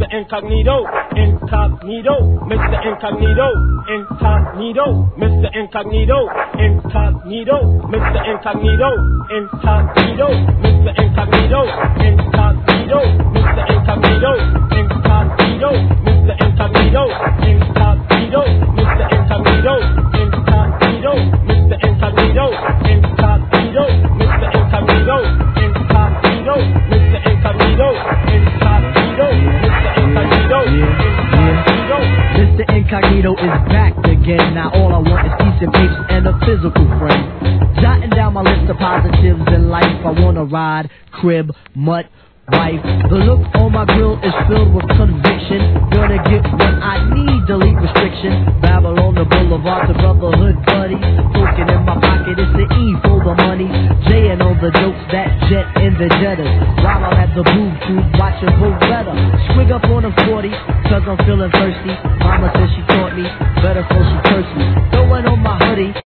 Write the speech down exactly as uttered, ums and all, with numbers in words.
Incognito, incognito, Mister Incognito, incognito, Mister Incognito, incognito, Mister Incognito, incognito, Mister Incognito, incognito, Mister Incognito, incognito, Mister Incognito, incognito, Mister Incognito, incognito, Mister Incognito, incognito, Mister Incognito, incognito, Mister Incognito, incognito, Mister Incognito, incognito. Mister Incognito is back again. Now all I want is decent papes and a physical friend. Jotting down my list of positives in life. I wanna ride, crib, mutt, wife. The look on my grill is filled with conviction. Gonna get what I need, delete restriction. Babylon the boulevard to brotherhood buddies. Token in my pocket, it's the E for the money. J and all the jokes that jet in the jettas. While I'm at the boob tube watching Beretta. Swig up on a forty, cause I'm feeling thirsty. Mama said she taught me, better before she cursed me. Throwing on my hoodie.